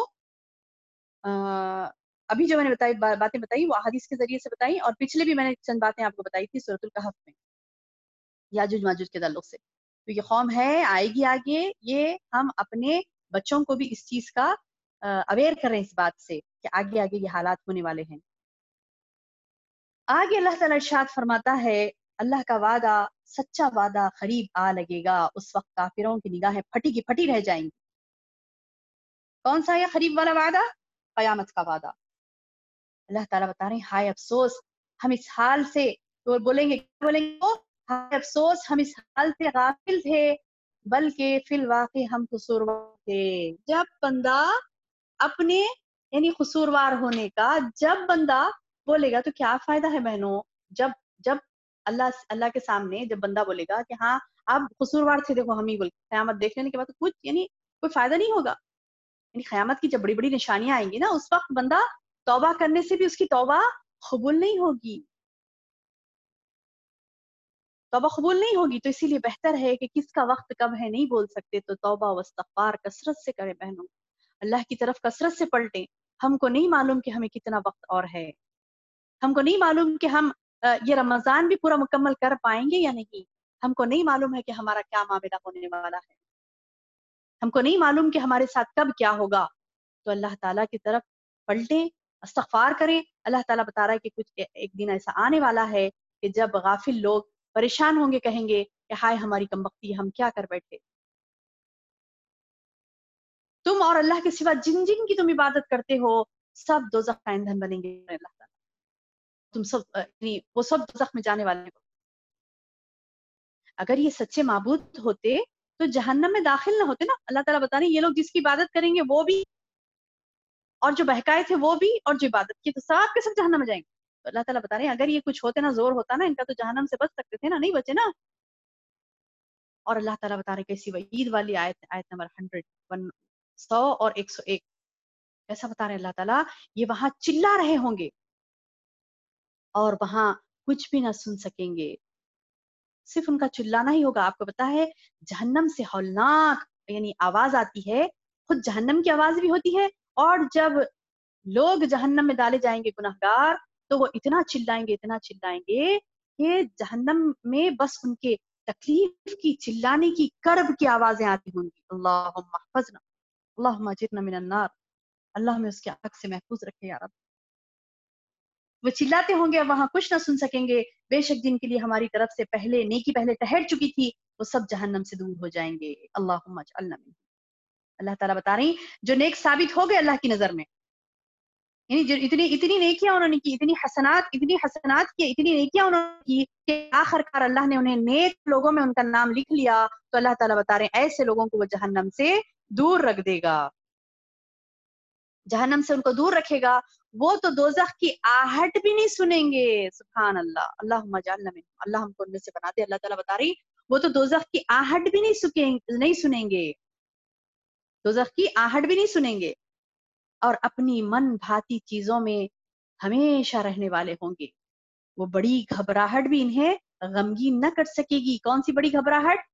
S1: ابھی جو میں نے بتائی باتیں بتائی وہ احادیث کے ذریعے سے بتائی، اور پچھلے بھی میں نے چند باتیں آپ کو بتائی تھی سورۃ الکہف میں یاجوج ماجوج کے تعلق سے. تو یہ قوم ہے آئے گی آگے، یہ ہم اپنے بچوں کو بھی اس چیز کا اویئر کریں اس بات سے کہ آگے آگے یہ حالات ہونے والے ہیں. آگے اللہ تعالیٰ ارشاد فرماتا ہے اللہ کا وعدہ سچا وعدہ قریب آ لگے گا، اس وقت کافروں کی نگاہیں پھٹی کی پھٹی رہ جائیں گی. کون سا یہ قریب والا وعدہ؟ قیامت کا وعدہ. اللہ تعالیٰ بتا رہے ہیں ہائے افسوس ہم اس حال سے، تو بولیں گے کیا بولیں گے وہ؟ ہائے افسوس ہم اس حال سے غافل تھے، بلکہ فی الواقع ہم قصوروار تھے. جب بندہ اپنے یعنی قصوروار ہونے کا جب بندہ بولے گا تو کیا فائدہ ہے بہنوں؟ جب جب اللہ اللہ کے سامنے جب بندہ بولے گا کہ ہاں آپ قصوروار تھے، دیکھو ہم ہی بول قیامت دیکھ لینے کے بعد کچھ یعنی کوئی فائدہ نہیں ہوگا. یعنی قیامت کی جب بڑی بڑی نشانیاں آئیں گی نا، اس وقت بندہ توبہ کرنے سے بھی اس کی توبہ قبول نہیں ہوگی، توبہ قبول نہیں ہوگی. تو اسی لیے بہتر ہے کہ کس کا وقت کب ہے نہیں بول سکتے، تو توبہ و استغفار کثرت سے کریں بہنوں، اللہ کی طرف کثرت سے پلٹیں. ہم کو نہیں معلوم کہ ہمیں کتنا وقت اور ہے، ہم کو نہیں معلوم کہ ہم یہ رمضان بھی پورا مکمل کر پائیں گے یا نہیں، ہم کو نہیں معلوم ہے کہ ہمارا کیا معاملہ ہونے والا ہے، ہم کو نہیں معلوم کہ ہمارے ساتھ کب کیا ہوگا. تو اللہ تعالیٰ کی طرف پلٹیں، استغفار کریں. اللہ تعالیٰ بتا رہا ہے کہ کچھ ایک دن ایسا آنے والا ہے کہ جب غافل لوگ پریشان ہوں گے، کہیں گے کہ ہائے ہماری کمبختی، ہم کیا کر بیٹھے. تم اور اللہ کے سوا جن جن کی تم عبادت کرتے ہو سب دوزخ کا ایندھن بنیں گے. اللہ تعالیٰ تم سب وہ سب دوزخ میں جانے والے ہو. اگر یہ سچے معبود ہوتے تو جہنم میں داخل نہ ہوتے نا. اللہ تعالیٰ بتا رہے ہیں یہ لوگ جس کی عبادت کریں گے وہ بھی، اور جو بہکائے تھے وہ بھی، اور جو عبادت کی تو سب کے سب جہنم میں جائیں گے. تو اللہ تعالیٰ بتا رہے ہیں اگر یہ کچھ ہوتے نا، زور ہوتا نا ان کا، تو جہنم سے بچ سکتے تھے نا، نہیں بچے نا. اور اللہ تعالیٰ بتا رہے کیسی وعید والی آیت، آیت نمبر ہنڈریڈ ون سو اور ایک سو ایک. ایسا بتا رہے اللہ تعالیٰ یہ وہاں چلا رہے ہوں گے اور وہاں کچھ بھی نہ سن سکیں گے، صرف ان کا چلانا ہی ہوگا. آپ کو پتا ہے جہنم سے ہولناک یعنی آواز آتی ہے، خود جہنم کی آواز بھی ہوتی ہے، اور جب لوگ جہنم میں ڈالے جائیں گے گناہگار تو وہ اتنا چلائیں گے اتنا چلائیں گے کہ جہنم میں بس ان کے تکلیف کی، چلانے کی، کرب کی آوازیں آتی ہوں گی. اللہم احفظنا، اللہم اجرنا من النار، اللہ ہمیں اس کے آگ سے محفوظ رکھے یا رب. وہ چلاتے ہوں گے، وہاں کچھ نہ سن سکیں گے. بے شک جن کے لیے ہماری طرف سے پہلے نیکی پہلے ٹھہر چکی تھی وہ سب جہنم سے دور ہو جائیں گے. اللہم اجعلنا منہم. اللہ تعالیٰ بتا رہی جو نیک ثابت ہو گئے اللہ کی نظر میں، یعنی جو اتنی اتنی نیکیاں انہوں نے کی، اتنی حسنات اتنی حسنات کی، اتنی نیکیاں انہوں نے کی کہ آخر کار اللہ نے انہیں نیک لوگوں میں ان کا نام لکھ لیا. تو اللہ تعالیٰ بتا رہے ہیں ایسے لوگوں کو وہ جہنم سے دور رکھ دے گا، جہنم سے ان کو دور رکھے گا. وہ تو دوزخ کی آہٹ بھی نہیں سنیں گے. سبحان اللہ، اللہم اجعلنا منہم، اللہ ہم کو ان میں سے بنا دے. اللہ تعالیٰ بتا رہی وہ تو دوزخ کی آہٹ بھی نہیں سکیں نہیں سنیں گے، دوزخ کی آہٹ بھی نہیں سنیں گے، اور اپنی من بھاتی چیزوں میں ہمیشہ رہنے والے ہوں گے. وہ بڑی گھبراہٹ بھی انہیں غمگین نہ کر سکے گی. کون سی بڑی گھبراہٹ؟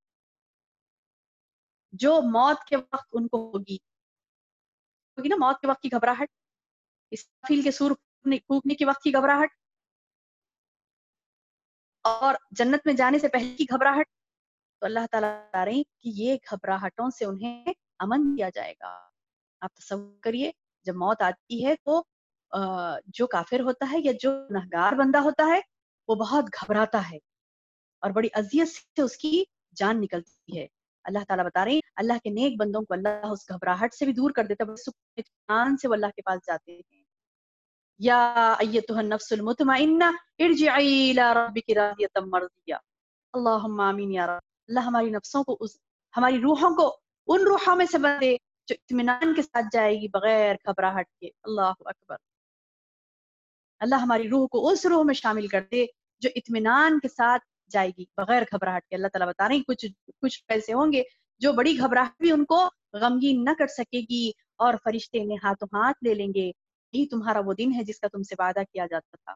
S1: جو موت کے وقت ان کو ہوگی ہوگی نا، موت کے وقت کی گھبراہٹ، اسرافیل کے سور پھونکنے کے وقت کی گھبراہٹ، اور جنت میں جانے سے پہلے کی گھبراہٹ. تو اللہ تعالیٰ بتا رہے ہیں کہ یہ گھبراہٹوں سے انہیں امن دیا جائے گا. آپ تصور کریے جب موت آتی ہے تو جو کافر ہوتا ہے یا جو گنہگار بندہ ہوتا ہے وہ بہت گھبراتا ہے اور بڑی اذیت سے اس کی جان نکلتی ہے. اللہ تعالیٰ بتا رہے ہیں اللہ کے نیک بندوں کو اللہ اس گھبراہٹ سے بھی دور کر دیتا ہے، بڑے اطمینان سے وہ اللہ کے پاس جاتے ہیں. یا ایتھا النفس المطمئنہ ارجعی الی ربک راضیۃ مرضیہ. اللہم آمین یا رب. اللہ ہماری نفسوں کو اس ہماری روحوں کو ان روحوں میں سے بنا دے جو اطمینان کے ساتھ جائے گی بغیر گھبراہٹ کے. اللہ اکبر. اللہ ہماری روح کو اس روح میں شامل کر دے جو اطمینان کے ساتھ جائے گی بغیر گھبراہٹ کے. اللہ تعالیٰ بتا رہے ہیں کچھ کچھ ایسے ہوں گے جو بڑی گھبراہٹ بھی ان کو غمگین نہ کر سکے گی، اور فرشتے انہیں ہاتھوں ہاتھ لے لیں گے यही तुम्हारा वो दिन है जिसका तुमसे वादा किया जाता था।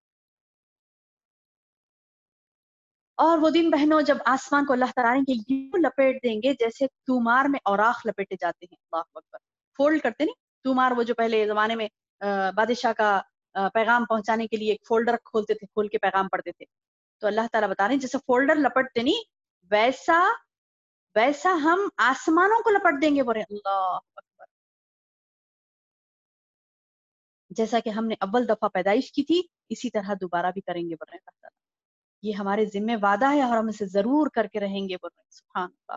S1: और वो दिन बहनों जब आसमान को अल्लाह ताला ने यूं लपेट देंगे जैसे तूमार में औराख लपेटे जाते हैं। अल्लाह अकबर। फोल्ड करते नहीं तूमार, वो जो पहले जमाने में अ, बादशाह का अ, पैगाम पहुंचाने के लिए एक फोल्डर खोलते थे, खोल के पैगाम पढ़ते थे। तो अल्लाह ताला बता रहे हैं जैसे फोल्डर लपटते नहीं, वैसा वैसा हम आसमानों को लपट देंगे। बोले अल्लाह अकबर। जैसा कि हमने अव्वल दफा पैदाइश की थी, इसी तरह दोबारा भी करेंगे। बोल रहे हैं अल्लाह ताला, ये हमारे जिम्मे वादा है और हम इसे जरूर करके रहेंगे। बोल रहे हैं सुभान अल्लाह।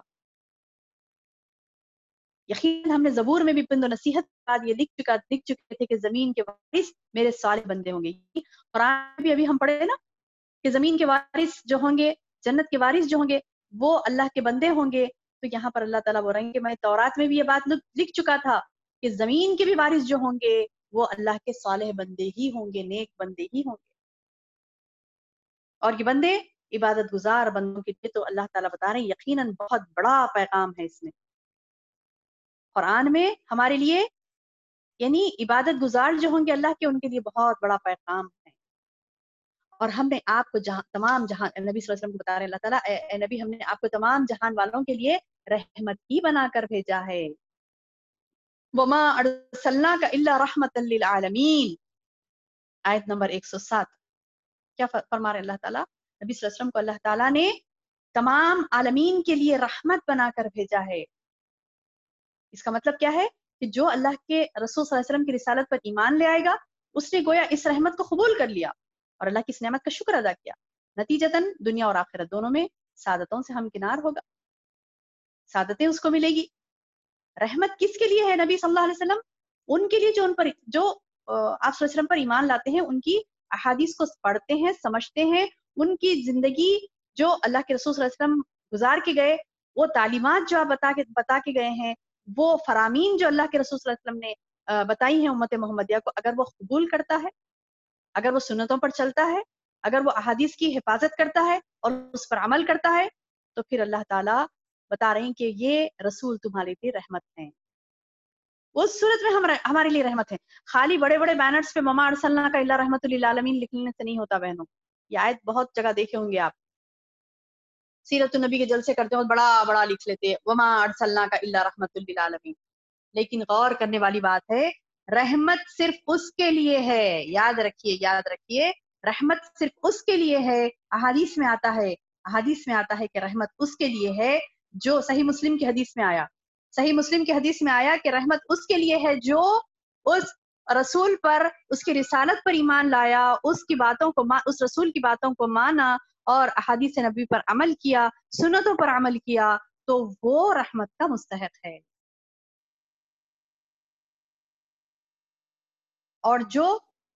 S1: यकीन हमने ज़बूर में भी पिंद नसीहत के बाद ये लिख चुका लिख चुके थे कि जमीन के वारिस मेरे साले बंदे होंगे। कुरान भी अभी हम पढ़े ना कि जमीन के वारिस जो होंगे, जन्नत के वारिस जो होंगे, वो अल्लाह के बंदे होंगे। तो यहाँ पर अल्लाह ताला बोल रहे हैं कि मैं तौरात में भी ये बात लिख चुका था कि जमीन के भी वारिस जो होंगे वो अल्लाह के सालेह बंदे ही होंगे, नेक बंदे ही होंगे। और ये बंदे इबादत गुजार बंदों के लिए तो अल्लाह ताला बता रहे हैं यकीनन बहुत बड़ा पैगाम है इसमें। कुरान में हमारे लिए यानी इबादत गुजार जो होंगे अल्लाह के, उनके लिए बहुत बड़ा पैगाम है। और हमने आपको जहां तमाम जहां नबी सल्लल्लाहु अलैहि वसल्लम को बता रहे हैं अल्लाह ताला, ए, ए नबी हमने आपको तमाम जहान वालों के लिए रहमत ही बनाकर भेजा है। वमा अरसलना का इल्ला रहमतल लिल आलमीन, आयत नंबर एक सौ सात। क्या फरमा रहे अल्लाह ताला, नबी सल्लल्लाहु अलैहि वसल्लम को अल्लाह ताला ने तमाम आलमीन के लिए रहमत बनाकर भेजा है। इसका मतलब क्या है कि जो अल्लाह के रसूल सल्लल्लाहु अलैहि वसल्लम की रिसालत पर ईमान ले आएगा, उसने गोया इस रहमत को कबूल कर लिया और अल्लाह की इस नेमत का शुक्र अदा किया। नतीजतन दुनिया और आखिरत दोनों में सादतों से हमकिनार होगा, सादतें उसको मिलेगी। रहमत किसके लिए है? नबी सल्लल्लाहु अलैहि वसल्लम उनके लिए जो उन पर जो अ, आप सल्लल्लाहु अलैहि वसल्लम पर ईमान लाते हैं, उनकी अहादीस को पढ़ते हैं, समझते हैं, उनकी जिंदगी जो अल्लाह के रसूल सल्लल्लाहु अलैहि वसल्लम गुजार के गए, वो तालीमात जो आप बता के बता के गए हैं, वो फरामीन जो अल्लाह के रसूल सल्लल्लाहु अलैहि वसल्लम ने अ, बताई हैं उम्मत मोहम्मदिया को, अगर वो कबूल करता है, अगर वो सुन्नतों पर चलता है, अगर वो अहादीस की हिफाजत करता है और उस पर अमल करता है, तो फिर अल्लाह ताला बता रहे हैं कि ये रसूल तुम्हारे लिए रहमत हैं। उस सूरत में हम हमारे लिए रहमत है। खाली बड़े बड़े बैनर्स पे ममा अरसलना का इल्ला रहमतुल लिल आलमीन लिखने से नहीं होता बहनों। ये आयत बहुत जगह देखे होंगे आप, सीरत नबी के जलसे करते हो बड़ा बड़ा लिख लेते हैं वमा अरसलना का इल्ला रहमतुल लिल आलमीन। लेकिन गौर करने वाली बात है, रहमत सिर्फ उसके लिए है। याद रखिए, याद रखिए, रहमत सिर्फ उसके लिए है। अहादीस में आता है, अहादीस में आता है कि रहमत उसके लिए है जो, सही मुस्लिम की हदीस में आया, सही मुस्लिम की हदीस में आया कि रहमत उसके लिए है जो उस रसूल पर, उसकी रिसालत पर ईमान लाया, उसकी बातों को मा, उस रसूल की बातों को माना और अहादीस नबी पर अमल किया, सुन्नतों पर अमल किया, तो वो रहमत का मुस्तहक है। और जो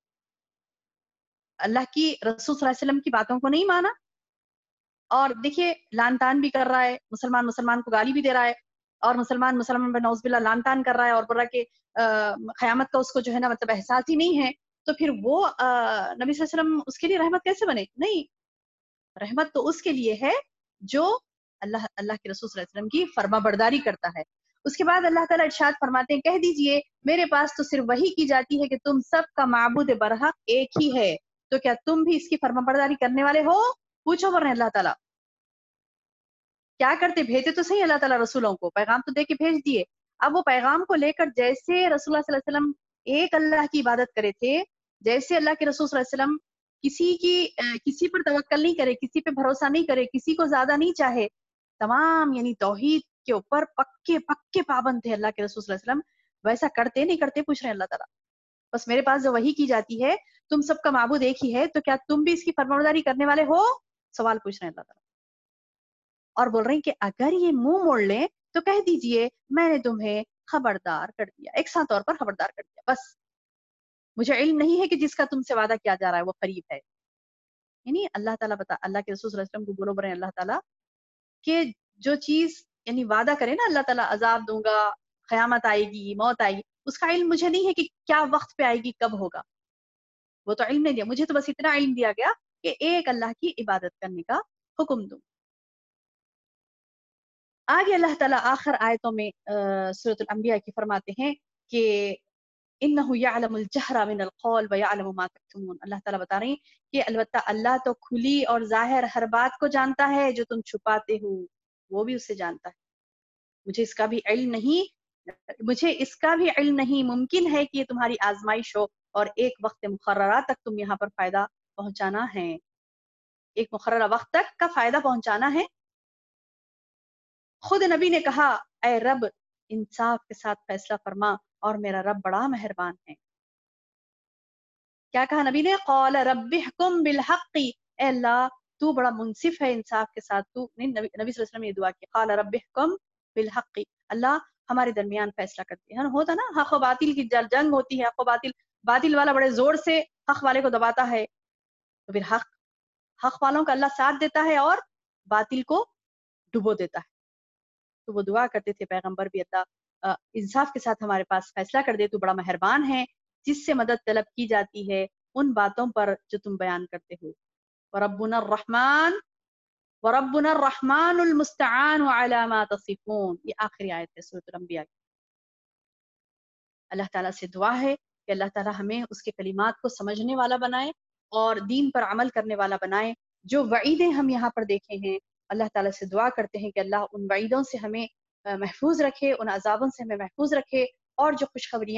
S1: अल्लाह की रसूल सल्लल्लाहु अलैहि वसल्लम की बातों को नहीं माना और देखिए लान तान भी कर रहा है, मुसलमान मुसलमान को गाली भी दे रहा है और मुसलमान मुसलमान पर नौज़ुबिल्लाह लान तान कर रहा है और बोल रहा है कि क़यामत का उसको जो है ना मतलब एहसास ही नहीं है, तो फिर वो अ, नबी सल्लल्लाहु अलैहि वसल्लम उसके लिए रहमत कैसे बने? नहीं, रहमत तो उसके लिए है जो अल्लाह अल्लाह के रसूल सल्लल्लाहु अलैहि वसल्लम की फर्माबरदारी करता है। उसके बाद अल्लाह ताला इरशाद फरमाते हैं, कह दीजिए मेरे पास तो सिर्फ वही की जाती है कि तुम सबका माबूद बरहक एक ही है, तो क्या तुम भी इसकी फर्माबरदारी करने वाले हो? पूछो वरना अल्लाह ताला क्या करते, भेजे तो सही अल्लाह ताला रसूलों को, पैगाम तो दे के भेज दिए। अब वो पैगाम को लेकर जैसे रसूलुल्लाह सल्लल्लाहु अलैहि वसल्लम एक अल्लाह की इबादत करे थे, जैसे अल्लाह के रसूल सल्लल्लाहु अलैहि वसल्लम किसी की अ, किसी पर तवक्कल नहीं करे, किसी पे भरोसा नहीं करे, किसी को ज्यादा नहीं चाहे, तमाम यानी तौहीद के ऊपर पक्के पक्के पाबंद थे अल्लाह के रसूल सल्लल्लाहु अलैहि वसल्लम। वैसा करते नहीं करते पूछ रहे हैं अल्लाह ताला। बस मेरे पास जो वही की जाती है, तुम सबका माबूद एक ही है, तो क्या तुम भी इसकी फरमाबरदारी करने वाले हो? सवाल पूछ रहे हैं अल्लाह ताला। और बोल रहे हैं कि अगर ये मुंह मोड़ लें तो कह दीजिए मैंने तुम्हें खबरदार कर दिया, एक साथ तौर पर खबरदार कर दिया, बस मुझे इल्म नहीं है कि जिसका तुमसे वादा किया जा रहा है वो करीब है। यानी अल्लाह ताला बता अल्लाह के रसूल सल्लल्लाहु अलैहि वसल्लम को बोलो बोल रहे हैं अल्लाह ताला कि जो चीज यानी वादा करे ना अल्लाह ताला, अजाब दूंगा, कयामत आएगी, मौत आएगी, उसका इल्म मुझे नहीं है कि क्या वक्त पे आएगी, कब होगा, वो तो इल्म नहीं दिया मुझे, तो बस इतना इल्म दिया गया कि एक अल्लाह की इबादत करने का हुक्म दूं। आगे अल्लाह ताला आखिर आयतों में सूरत अल अंबिया की फरमाते हैं कि انہ یعلم الجہر من القول ویعلم ما تکتمون. اللہ تعالیٰ بتا رہے ہیں کہ البتہ اللہ تو کھلی اور ظاہر ہر بات کو جانتا ہے، جو تم چھپاتے ہو وہ بھی اسے جانتا ہے. مجھے اس کا بھی علم نہیں مجھے اس کا بھی علم نہیں ممکن ہے کہ یہ تمہاری آزمائش ہو اور ایک وقت مقررہ تک تم یہاں پر فائدہ پہنچانا ہے. ایک مقررہ وقت تک کا فائدہ پہنچانا ہے. خود نبی نے کہا اے رب انصاف کے ساتھ فیصلہ فرما اور میرا رب بڑا مہربان ہے. کیا کہا نبی نے؟ قال رب احکم بالحق، اے اللہ تو بڑا منصف ہے انصاف کے ساتھ. تو نہیں، نبی نبی صلی اللہ علیہ وسلم نے یہ دعا کی، قال رب احکم بالحق، اللہ ہمارے درمیان فیصلہ کرتے ہیں. ہوتا نا حق و باطل کی جنگ ہوتی ہے، حق و باطل، باطل والا بڑے زور سے حق والے کو دباتا ہے، تو پھر حق حق والوں کا اللہ ساتھ دیتا ہے اور باطل کو ڈبو دیتا ہے. تو وہ دعا کرتے تھے پیغمبر بھی، اللہ انصاف کے ساتھ ہمارے پاس فیصلہ کر دے، تو بڑا مہربان ہے. جس سے مدد طلب کی جاتی ہے ان باتوں پر جو تم بیان کرتے ہو. وَرَبُّنَا الرَّحْمَنُ وَرَبُّنَا الرَّحْمَنُ الْمُسْتَعَانُ عَلَى مَا تَصِفُونَ. یہ آخری آیت ہے سورۃ الانبیاء کی. اللہ تعالیٰ سے دعا ہے کہ اللہ تعالیٰ ہمیں اس کے کلمات کو سمجھنے والا بنائے اور دین پر عمل کرنے والا بنائے. جو وعیدیں ہم یہاں پر دیکھے ہیں، اللہ تعالیٰ سے دعا کرتے ہیں کہ اللہ ان وعیدوں سے ہمیں محفوظ رکھے، ان عذابوں سے ہمیں محفوظ رکھے، اور جو خوشخبریاں